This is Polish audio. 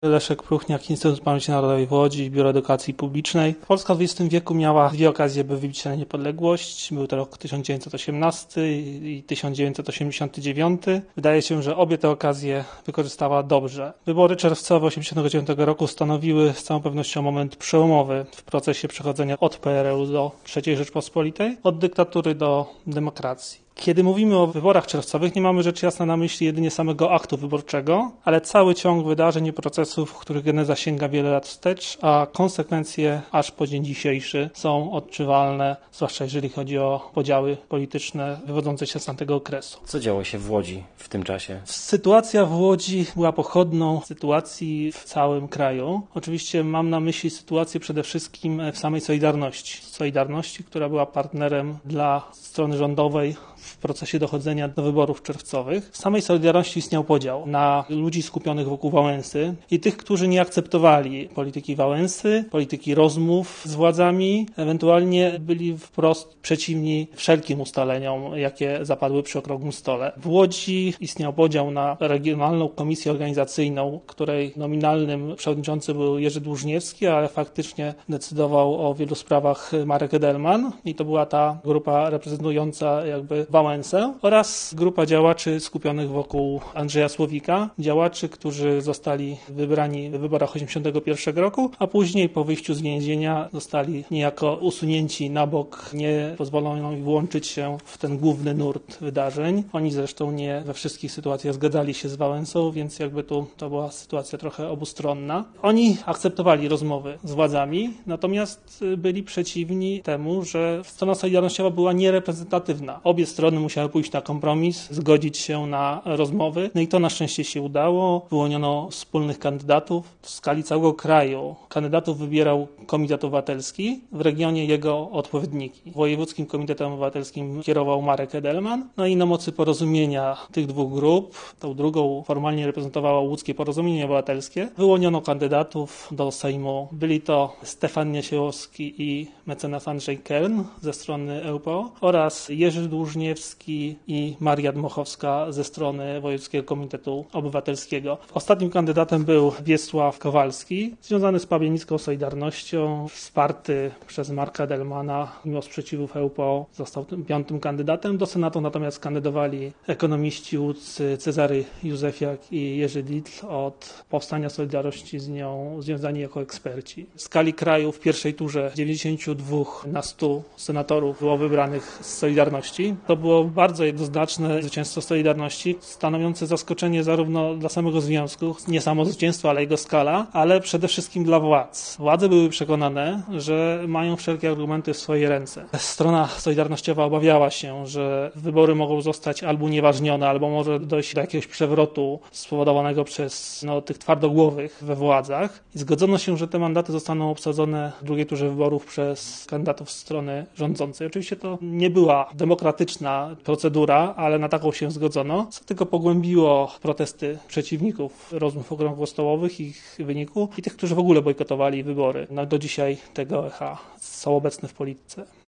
Leszek Pruchniak, Instytut Pamięci Narodowej w Łodzi, Biuro Edukacji Publicznej. Polska w XX wieku miała dwie okazje, by wybić się na niepodległość. Był to rok 1918 i 1989. Wydaje się, że obie te okazje wykorzystała dobrze. Wybory czerwcowe 1989 roku stanowiły z całą pewnością moment przełomowy w procesie przechodzenia od PRL-u do III Rzeczpospolitej, od dyktatury do demokracji. Kiedy mówimy o wyborach czerwcowych, nie mamy rzecz jasna na myśli jedynie samego aktu wyborczego, ale cały ciąg wydarzeń i procesów, których geneza sięga wiele lat wstecz, a konsekwencje aż po dzień dzisiejszy są odczuwalne, zwłaszcza jeżeli chodzi o podziały polityczne wywodzące się z tamtego okresu. Co działo się w Łodzi w tym czasie? Sytuacja w Łodzi była pochodną sytuacji w całym kraju. Oczywiście mam na myśli sytuację przede wszystkim w samej Solidarności. Solidarności, która była partnerem dla strony rządowej w procesie dochodzenia do wyborów czerwcowych. W samej Solidarności istniał podział na ludzi skupionych wokół Wałęsy i tych, którzy nie akceptowali polityki Wałęsy, polityki rozmów z władzami, ewentualnie byli wprost przeciwni wszelkim ustaleniom, jakie zapadły przy okrągłym stole. W Łodzi istniał podział na Regionalną Komisję Organizacyjną, której nominalnym przewodniczącym był Jerzy Dłużniewski, ale faktycznie decydował o wielu sprawach Marek Edelman i to była ta grupa reprezentująca jakby Wałęsę oraz grupa działaczy skupionych wokół Andrzeja Słowika, działaczy, którzy zostali wybrani w wyborach 1981 roku, a później po wyjściu z więzienia zostali niejako usunięci na bok, nie pozwolono im włączyć się w ten główny nurt wydarzeń. Oni zresztą nie we wszystkich sytuacjach zgadzali się z Wałęsą, więc jakby tu to była sytuacja trochę obustronna. Oni akceptowali rozmowy z władzami, natomiast byli przeciwni temu, że strona solidarnościowa była niereprezentatywna. Obie strony musiały pójść na kompromis, zgodzić się na rozmowy. No i to na szczęście się udało. Wyłoniono wspólnych kandydatów. W skali całego kraju kandydatów wybierał Komitet Obywatelski, w regionie jego odpowiedniki. Wojewódzkim Komitetem Obywatelskim kierował Marek Edelman. No i na mocy porozumienia tych dwóch grup, tą drugą formalnie reprezentowało Łódzkie Porozumienie Obywatelskie, wyłoniono kandydatów do Sejmu. Byli to Stefan Niesiełowski i mecenas Andrzej Kern ze strony ŁPO oraz Jerzy Dłużniewski i Maria Dmochowska ze strony Wojewódzkiego Komitetu Obywatelskiego. Ostatnim kandydatem był Wiesław Kowalski, związany z Pabianicką Solidarnością, wsparty przez Marka Edelmana. Mimo sprzeciwów ŁPO został tym piątym kandydatem. Do Senatu natomiast kandydowali ekonomiści łódzcy Cezary Józefiak i Jerzy Ditl, od powstania Solidarności z nią związani jako eksperci. W skali kraju w pierwszej turze 92 na 100 senatorów było wybranych z Solidarności. To było bardzo jednoznaczne zwycięstwo Solidarności, stanowiące zaskoczenie zarówno dla samego związku, nie samo zwycięstwo, ale jego skala, ale przede wszystkim dla władz. Władze były przekonane, że mają wszelkie argumenty w swoje ręce. Strona solidarnościowa obawiała się, że wybory mogą zostać albo unieważnione, albo może dojść do jakiegoś przewrotu spowodowanego przez tych twardogłowych we władzach. I zgodzono się, że te mandaty zostaną obsadzone w drugiej turze wyborów przez kandydatów strony rządzącej. Oczywiście to nie była demokratyczna procedura, ale na taką się zgodzono, co tylko pogłębiło protesty przeciwników rozmów okrągłostołowych, ich wyniku i tych, którzy w ogóle bojkotowali wybory. Do dzisiaj tego echa są obecne w polityce.